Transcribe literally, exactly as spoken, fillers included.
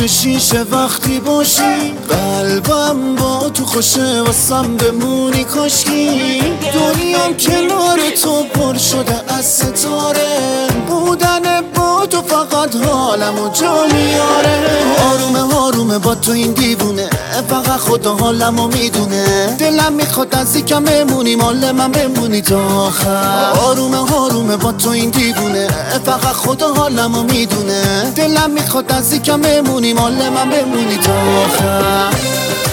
پشت شیشه وقتی باشی، قلبم با تو خوشه واسم بمونی کاشکی. دنیام کنار تو پر شده از ستاره، بودن با تو فقط حالمو جا میاره. آرومه آرومه با تو این دیوونه، فقط خدا حالمو میدونه. دلم میخواد از یکم بمونی، مال من بمونی تا آخر. آرومه آرومه با تو این دیوونه، فقط خدا حالمو میدونه. دلم میخواد از یکم بمونی، مال من بمونی تا آخر.